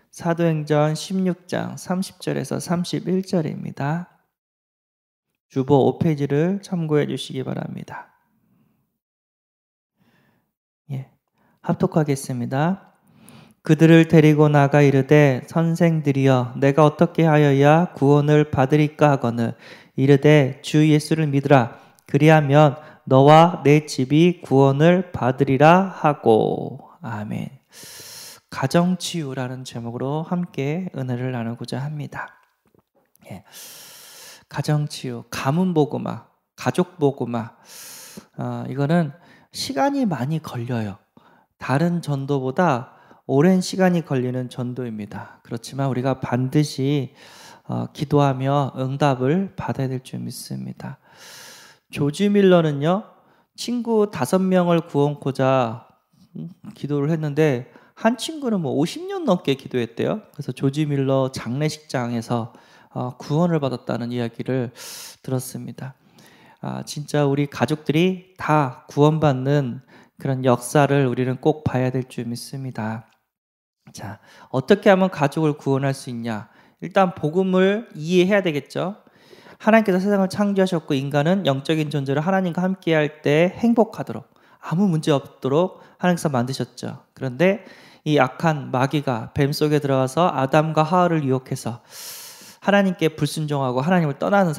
사도행전 16장 30절에서 31절입니다. 주보 5페이지를 참고해 주시기 바랍니다. 합독하겠습니다. 그들을 데리고 나가 이르되 선생들이여 내가 어떻게 하여야 구원을 받으리까 하거늘 이르되 주 예수를 믿으라 그리하면 너와 내 집이 구원을 받으리라 하고. 아멘. 가정치유라는 제목으로 함께 은혜를 나누고자 합니다. 가정치유, 가문보고마, 가족보고마, 이거는 시간이 많이 걸려요. 다른 전도보다 오랜 시간이 걸리는 전도입니다. 그렇지만 우리가 반드시 기도하며 응답을 받아야 될 줄 믿습니다. 조지 밀러는요, 친구 5명을 구원코자 기도를 했는데 한 친구는 50년 넘게 기도했대요. 그래서 조지 밀러 장례식장에서 구원을 받았다는 이야기를 들었습니다. 진짜 우리 가족들이 다 구원받는 그런 역사를 우리는 꼭 봐야 될 줄 믿습니다. 자, 어떻게 하면 가족을 구원할 수 있냐? 일단 복음을 이해해야 되겠죠. 하나님께서 세상을 창조하셨고 인간은 영적인 존재로 하나님과 함께 할 때 행복하도록 아무 문제 없도록 하나님께서 만드셨죠. 그런데 이 악한 마귀가 뱀 속에 들어가서 아담과 하와를 유혹해서 하나님께 불순종하고 하나님을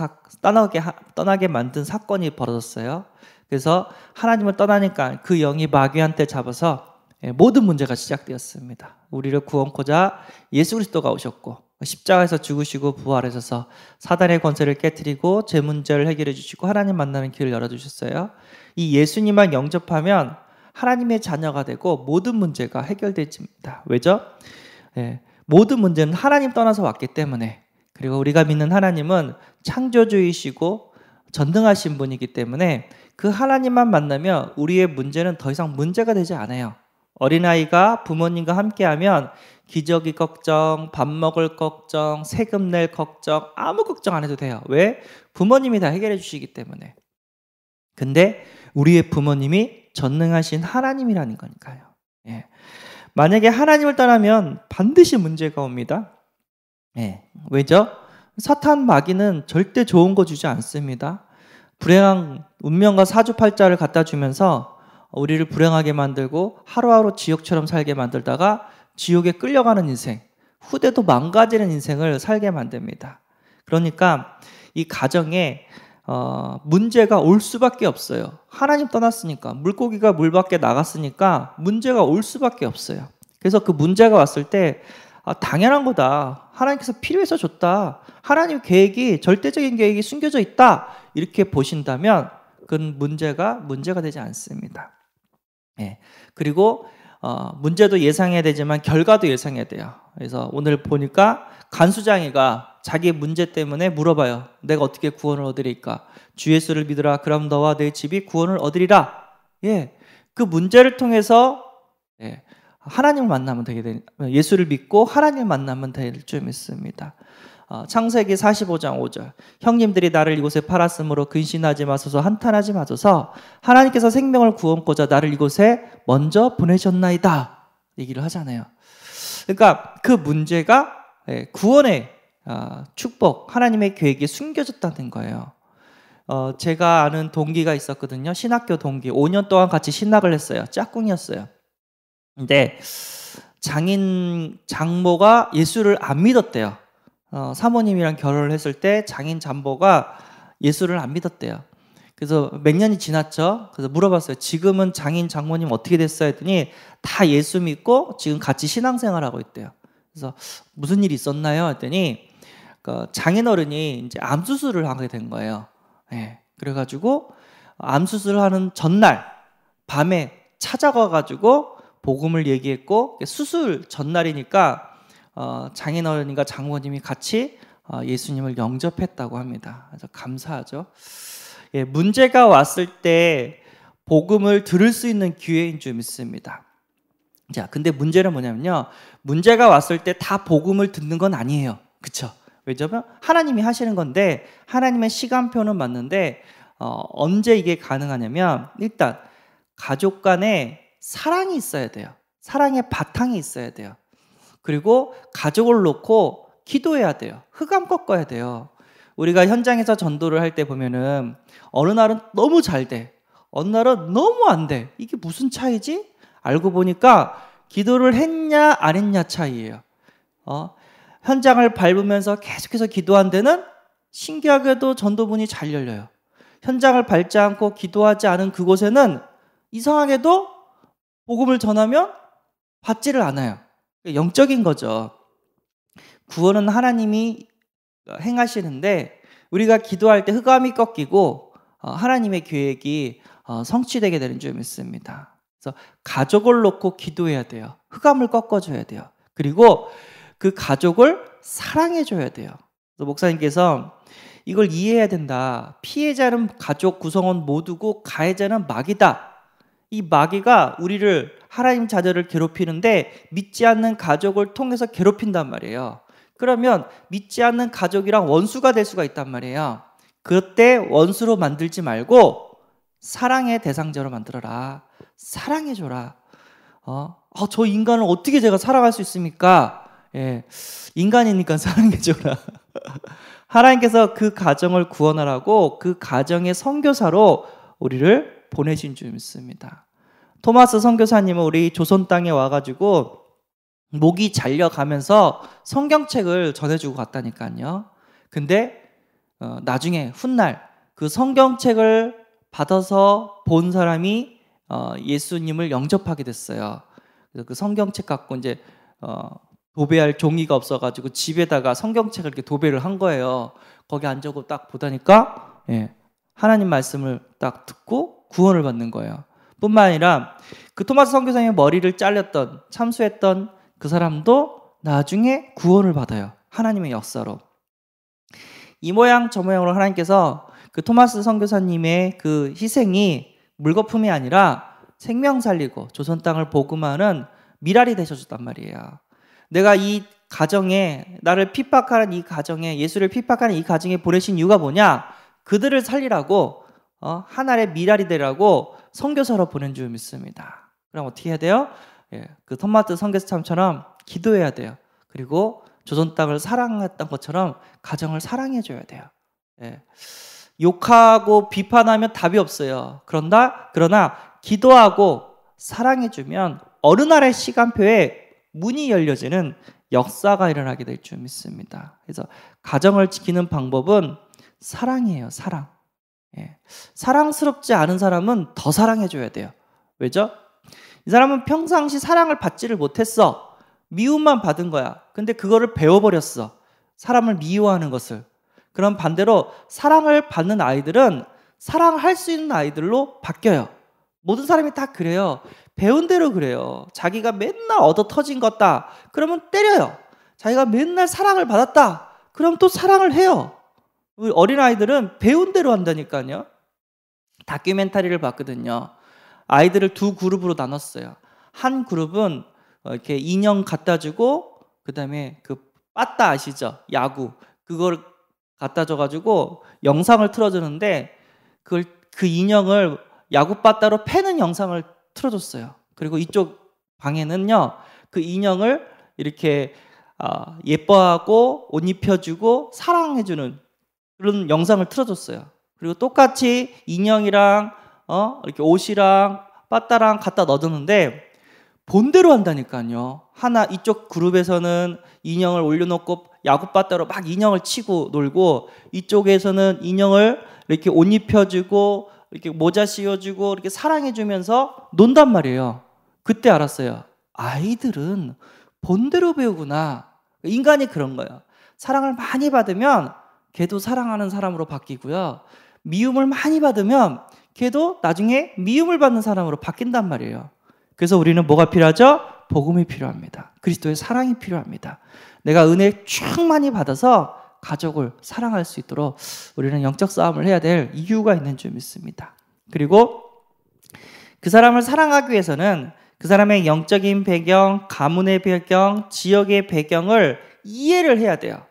떠나게 만든 사건이 벌어졌어요. 그래서 하나님을 떠나니까 그 영이 마귀한테 잡아서 모든 문제가 시작되었습니다. 우리를 구원코자 예수 그리스도가 오셨고 십자가에서 죽으시고 부활하셔서 사단의 권세를 깨트리고 제 문제를 해결해 주시고 하나님 만나는 길을 열어주셨어요. 이 예수님만 영접하면 하나님의 자녀가 되고 모든 문제가 해결됩니다. 왜죠? 모든 문제는 하나님 떠나서 왔기 때문에, 그리고 우리가 믿는 하나님은 창조주이시고 전능하신 분이기 때문에 그 하나님만 만나면 우리의 문제는 더 이상 문제가 되지 않아요. 어린아이가 부모님과 함께하면 기저귀 걱정, 밥 먹을 걱정, 세금 낼 걱정, 아무 걱정 안 해도 돼요. 왜? 부모님이 다 해결해 주시기 때문에. 근데 우리의 부모님이 전능하신 하나님이라는 거니까요. 만약에 하나님을 떠나면 반드시 문제가 옵니다. 왜죠? 사탄 마귀는 절대 좋은 거 주지 않습니다. 불행한 운명과 사주팔자를 갖다 주면서 우리를 불행하게 만들고 하루하루 지옥처럼 살게 만들다가 지옥에 끌려가는 인생, 후대도 망가지는 인생을 살게 만듭니다. 그러니까 이 가정에 문제가 올 수밖에 없어요. 하나님 떠났으니까, 물고기가 물 밖에 나갔으니까 문제가 올 수밖에 없어요. 그래서 그 문제가 왔을 때 당연한 거다, 하나님께서 필요해서 줬다, 하나님 계획이, 절대적인 계획이 숨겨져 있다, 이렇게 보신다면 그건 문제가 되지 않습니다. 그리고 문제도 예상해야 되지만 결과도 예상해야 돼요. 그래서 오늘 보니까 간수장이가 자기 문제 때문에 물어봐요. 내가 어떻게 구원을 얻으리까? 주 예수를 믿으라. 그럼 너와 내 집이 구원을 얻으리라. 그 문제를 통해서 하나님을 만나면 되게 예수를 믿고 하나님을 만나면 될 줄 믿습니다. 창세기 45장 5절. 형님들이 나를 이곳에 팔았으므로 근신하지 마소서, 한탄하지 마소서. 하나님께서 생명을 구원코자 나를 이곳에 먼저 보내셨나이다. 얘기를 하잖아요. 그러니까 그 문제가 구원의 축복, 하나님의 계획이 숨겨졌다는 거예요. 제가 아는 동기가 있었거든요. 신학교 동기. 5년 동안 같이 신학을 했어요. 짝꿍이었어요. 근데 장모가 예수를 안 믿었대요. 사모님이랑 결혼을 했을 때 장인 장모가 예수를 안 믿었대요. 그래서 몇 년이 지났죠. 그래서 물어봤어요. 지금은 장인 장모님 어떻게 됐어요? 했더니 다 예수 믿고 지금 같이 신앙생활하고 있대요. 그래서 무슨 일이 있었나요? 했더니 장인어른이 이제 암 수술을 하게 된 거예요. 그래가지고 암 수술하는 전날 밤에 찾아가가지고 복음을 얘기했고, 수술 전날이니까 장인어른과 장모님이 같이 예수님을 영접했다고 합니다. 그래서 감사하죠. 문제가 왔을 때 복음을 들을 수 있는 기회인 줄 믿습니다. 자, 근데 문제는 뭐냐면요, 문제가 왔을 때 다 복음을 듣는 건 아니에요. 그쵸? 왜냐면 하나님이 하시는 건데, 하나님의 시간표는 맞는데 언제 이게 가능하냐면, 일단 가족 간에 사랑이 있어야 돼요. 사랑의 바탕이 있어야 돼요. 그리고 가족을 놓고 기도해야 돼요. 흑암 꺾어야 돼요. 우리가 현장에서 전도를 할 때 보면은 어느 날은 너무 잘 돼. 어느 날은 너무 안 돼. 이게 무슨 차이지? 알고 보니까 기도를 했냐 안 했냐 차이예요. 현장을 밟으면서 계속해서 기도한 데는 신기하게도 전도문이 잘 열려요. 현장을 밟지 않고 기도하지 않은 그곳에는 이상하게도 복음을 전하면 받지를 않아요. 영적인 거죠. 구원은 하나님이 행하시는데 우리가 기도할 때 흑암이 꺾이고 하나님의 계획이 성취되게 되는 줄 믿습니다. 그래서 가족을 놓고 기도해야 돼요. 흑암을 꺾어줘야 돼요. 그리고 그 가족을 사랑해줘야 돼요. 그래서 목사님께서 이걸 이해해야 된다. 피해자는 가족 구성원 모두고 가해자는 마귀다. 이 마귀가 우리를 하나님 자녀를 괴롭히는데 믿지 않는 가족을 통해서 괴롭힌단 말이에요. 그러면 믿지 않는 가족이랑 원수가 될 수가 있단 말이에요. 그때 원수로 만들지 말고 사랑의 대상자로 만들어라. 사랑해줘라. 저 인간을 어떻게 제가 사랑할 수 있습니까? 예, 인간이니까 사랑해줘라. 하나님께서 그 가정을 구원하라고 그 가정의 선교사로 우리를 보내신 줄 믿습니다. 토마스 선교사님은 우리 조선 땅에 와가지고 목이 잘려가면서 성경책을 전해주고 갔다니까요. 근데 나중에 훗날 그 성경책을 받아서 본 사람이 예수님을 영접하게 됐어요. 그래서 그 성경책 갖고 이제 도배할 종이가 없어가지고 집에다가 성경책을 이렇게 도배를 한 거예요. 거기 앉아고 딱 보다니까 하나님 말씀을 딱 듣고 구원을 받는 거예요. 뿐만 아니라 그 토마스 선교사님의 머리를 잘렸던 참수했던 그 사람도 나중에 구원을 받아요. 하나님의 역사로. 이 모양 저 모양으로 하나님께서 그 토마스 선교사님의 그 희생이 물거품이 아니라 생명 살리고 조선 땅을 복음하는 미랄이 되셔줬단 말이에요. 내가 이 가정에 나를 핍박하는 이 가정에 예수를 핍박하는 이 가정에 보내신 이유가 뭐냐? 그들을 살리라고 하나의 미랄이 되라고 선교사로 보낸 줄 믿습니다. 그럼 어떻게 해야 돼요? 그 토마스 선교사처럼 기도해야 돼요. 그리고 조선 땅을 사랑했던 것처럼 가정을 사랑해줘야 돼요. 욕하고 비판하면 답이 없어요. 그러나 기도하고 사랑해주면 어느 날의 시간표에 문이 열려지는 역사가 일어나게 될 줄 믿습니다. 그래서 가정을 지키는 방법은 사랑이에요. 사랑. 사랑스럽지 않은 사람은 더 사랑해줘야 돼요. 왜죠? 이 사람은 평상시 사랑을 받지를 못했어. 미움만 받은 거야. 근데 그거를 배워버렸어. 사람을 미워하는 것을. 그럼 반대로 사랑을 받는 아이들은 사랑할 수 있는 아이들로 바뀌어요. 모든 사람이 다 그래요. 배운 대로 그래요. 자기가 맨날 얻어 터진 것다. 그러면 때려요. 자기가 맨날 사랑을 받았다. 그럼 또 사랑을 해요. 우리 어린아이들은 배운 대로 한다니까요. 다큐멘터리를 봤거든요. 아이들을 두 그룹으로 나눴어요. 한 그룹은 이렇게 인형 갖다 주고 그다음에 그 빠따 아시죠? 야구. 그걸 갖다 줘가지고 영상을 틀어주는데 그 인형을 야구 빠따로 패는 영상을 틀어줬어요. 그리고 이쪽 방에는요. 그 인형을 이렇게 예뻐하고 옷 입혀주고 사랑해주는 그런 영상을 틀어줬어요. 그리고 똑같이 인형이랑 이렇게 옷이랑 빠따랑 갖다 넣어줬는데 본대로 한다니까요. 하나 이쪽 그룹에서는 인형을 올려놓고 야구 빠따로 막 인형을 치고 놀고 이쪽에서는 인형을 이렇게 옷 입혀주고 이렇게 모자 씌워주고 이렇게 사랑해주면서 논단 말이에요. 그때 알았어요. 아이들은 본대로 배우구나. 인간이 그런 거예요. 사랑을 많이 받으면 걔도 사랑하는 사람으로 바뀌고요. 미움을 많이 받으면 걔도 나중에 미움을 받는 사람으로 바뀐단 말이에요. 그래서 우리는 뭐가 필요하죠? 복음이 필요합니다. 그리스도의 사랑이 필요합니다. 내가 은혜 쭉 많이 받아서 가족을 사랑할 수 있도록 우리는 영적 싸움을 해야 될 이유가 있는 줄 믿습니다. 그리고 그 사람을 사랑하기 위해서는 그 사람의 영적인 배경, 가문의 배경, 지역의 배경을 이해를 해야 돼요.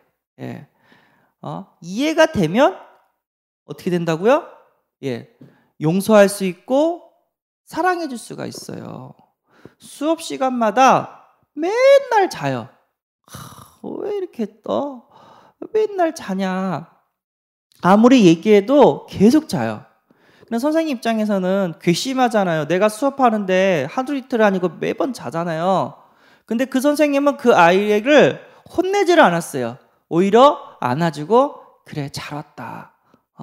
이해가 되면 어떻게 된다고요? 용서할 수 있고 사랑해 줄 수가 있어요. 수업 시간마다 맨날 자요. 왜 이렇게 맨날 자냐. 아무리 얘기해도 계속 자요. 근데 선생님 입장에서는 괘씸하잖아요. 내가 수업하는데 하루 이틀 아니고 매번 자잖아요. 근데 그 선생님은 그 아이를 혼내지를 않았어요. 오히려 안아주고, 그래, 잘 왔다.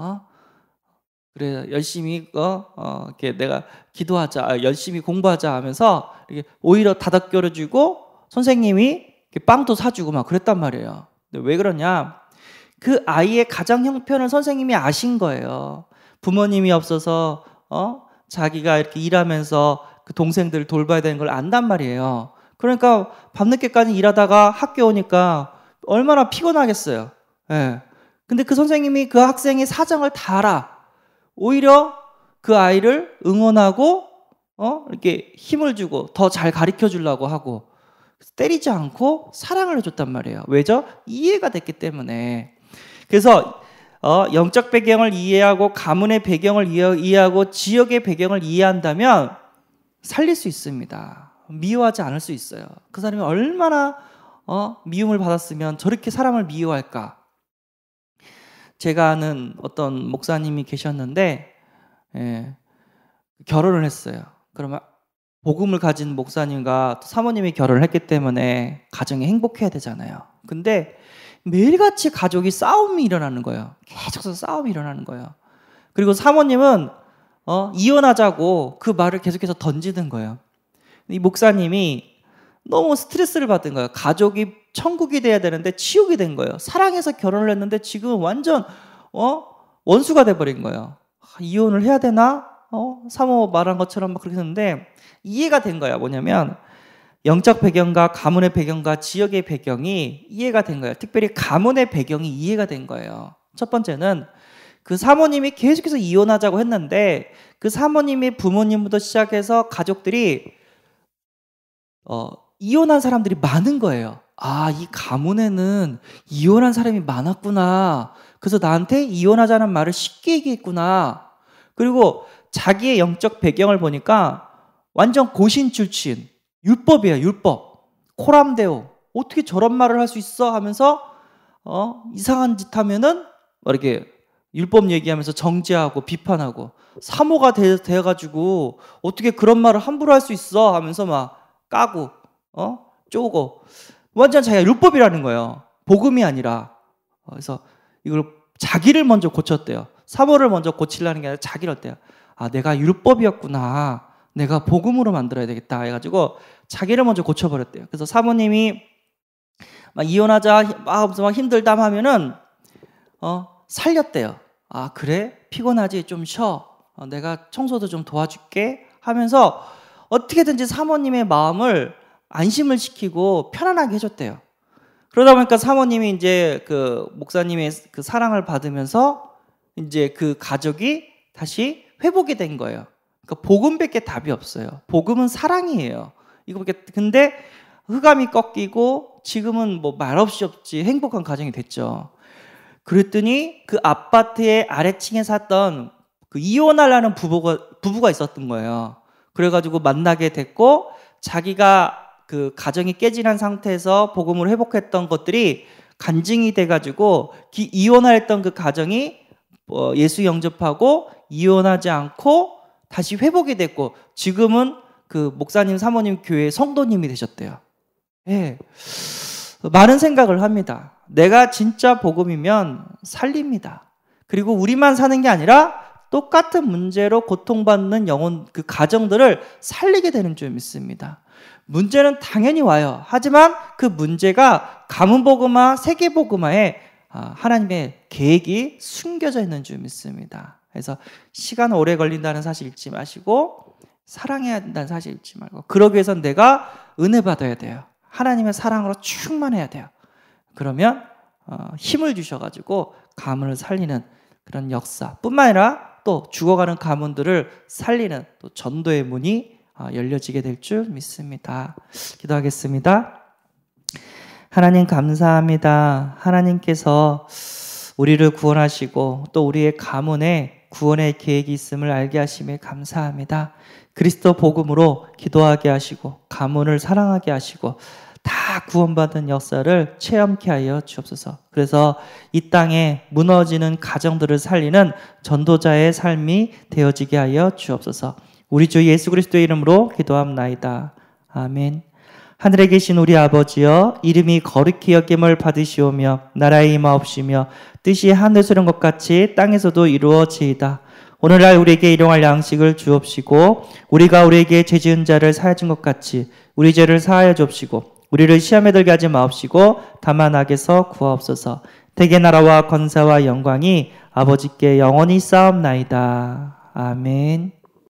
그래, 열심히, 이렇게 내가 기도하자, 열심히 공부하자 하면서 이렇게 오히려 다독여주고 선생님이 이렇게 빵도 사주고 막 그랬단 말이에요. 근데 왜 그러냐? 그 아이의 가정 형편을 선생님이 아신 거예요. 부모님이 없어서, 자기가 이렇게 일하면서 그 동생들을 돌봐야 되는 걸 안단 말이에요. 그러니까 밤늦게까지 일하다가 학교 오니까 얼마나 피곤하겠어요. 예. 근데 그 선생님이 그 학생의 사정을 다 알아. 오히려 그 아이를 응원하고, 이렇게 힘을 주고 더 잘 가르쳐 주려고 하고, 때리지 않고 사랑을 해줬단 말이에요. 왜죠? 이해가 됐기 때문에. 그래서 영적 배경을 이해하고 가문의 배경을 이해하고 지역의 배경을 이해한다면 살릴 수 있습니다. 미워하지 않을 수 있어요. 그 사람이 얼마나 미움을 받았으면 저렇게 사람을 미워할까? 제가 아는 어떤 목사님이 계셨는데 결혼을 했어요. 그러면 복음을 가진 목사님과 사모님이 결혼을 했기 때문에 가정이 행복해야 되잖아요. 근데 매일같이 가족이 싸움이 일어나는 거예요. 계속 싸움이 일어나는 거예요. 그리고 사모님은 이혼하자고 그 말을 계속해서 던지는 거예요. 이 목사님이 너무 스트레스를 받은 거예요. 가족이 천국이 돼야 되는데 지옥이 된 거예요. 사랑해서 결혼을 했는데 지금 완전 원수가 돼버린 거예요. 이혼을 해야 되나? 사모 말한 것처럼 막 그렇게 했는데 이해가 된 거예요. 뭐냐면 영적 배경과 가문의 배경과 지역의 배경이 이해가 된 거예요. 특별히 가문의 배경이 이해가 된 거예요. 첫 번째는 그 사모님이 계속해서 이혼하자고 했는데 그 사모님의 부모님부터 시작해서 가족들이 이혼한 사람들이 많은 거예요. 이 가문에는 이혼한 사람이 많았구나. 그래서 나한테 이혼하자는 말을 쉽게 얘기했구나. 그리고 자기의 영적 배경을 보니까 완전 고신출신, 율법이에요. 율법. 코람데오. 어떻게 저런 말을 할 수 있어? 하면서 이상한 짓 하면은 이렇게 율법 얘기하면서 정죄하고 비판하고, 사모가 되어가지고 어떻게 그런 말을 함부로 할 수 있어? 하면서 막 까고 쪼고, 완전 자기가 율법이라는 거예요. 복음이 아니라. 그래서 이걸 자기를 먼저 고쳤대요. 사모를 먼저 고치려는 게 아니라 자기를 어때요? 내가 율법이었구나. 내가 복음으로 만들어야 되겠다 해가지고 자기를 먼저 고쳐버렸대요. 그래서 사모님이 막 이혼하자 막 힘들다 하면은 살렸대요. 그래? 피곤하지? 좀 쉬어. 내가 청소도 좀 도와줄게 하면서 어떻게든지 사모님의 마음을 안심을 시키고 편안하게 해줬대요. 그러다 보니까 사모님이 이제 그 목사님의 그 사랑을 받으면서 이제 그 가족이 다시 회복이 된 거예요. 그러니까 복음밖에 답이 없어요. 복음은 사랑이에요. 이거밖에. 근데 흑암이 꺾이고 지금은 뭐 말없이 없지 행복한 가정이 됐죠. 그랬더니 그 아파트의 아래층에 살던 그 이혼하려는 부부가 있었던 거예요. 그래가지고 만나게 됐고, 자기가 그 가정이 깨진한 상태에서 복음을 회복했던 것들이 간증이 돼가지고 이혼했던 그 가정이 예수 영접하고 이혼하지 않고 다시 회복이 됐고, 지금은 그 목사님 사모님 교회 성도님이 되셨대요. 예. 많은 생각을 합니다. 내가 진짜 복음이면 살립니다. 그리고 우리만 사는 게 아니라 똑같은 문제로 고통받는 영혼 그 가정들을 살리게 되는 줄 믿습니다. 문제는 당연히 와요. 하지만 그 문제가 가문복음화, 세계복음화에 하나님의 계획이 숨겨져 있는 줄 믿습니다. 그래서 시간 오래 걸린다는 사실 잊지 마시고 사랑해야 된다는 사실 잊지 말고, 그러기 위해서는 내가 은혜 받아야 돼요. 하나님의 사랑으로 충만해야 돼요. 그러면 힘을 주셔가지고 가문을 살리는 그런 역사뿐만 아니라 또 죽어가는 가문들을 살리는 또 전도의 문이 열려지게 될 줄 믿습니다. 기도하겠습니다. 하나님 감사합니다. 하나님께서 우리를 구원하시고 또 우리의 가문에 구원의 계획이 있음을 알게 하심에 감사합니다. 그리스도 복음으로 기도하게 하시고 가문을 사랑하게 하시고 다 다 구원받은 역사를 체험케 하여 주옵소서. 그래서 이 땅에 무너지는 가정들을 살리는 전도자의 삶이 되어지게 하여 주옵소서. 우리 주 예수 그리스도의 이름으로 기도합나이다. 아멘. 하늘에 계신 우리 아버지여, 이름이 거룩히 여김을 받으시오며 나라의 임하옵시며 뜻이 하늘에서 이룬 것 같이 땅에서도 이루어지이다. 오늘날 우리에게 일용할 양식을 주옵시고 우리가 우리에게 죄 지은 자를 사하여 준 것 같이 우리 죄를 사하여 주옵시고 우리를 시험에 들게 하지 마옵시고 다만 악에서 구하옵소서. 대개 나라와 권세와 영광이 아버지께 영원히 쌓옵나이다. 아멘.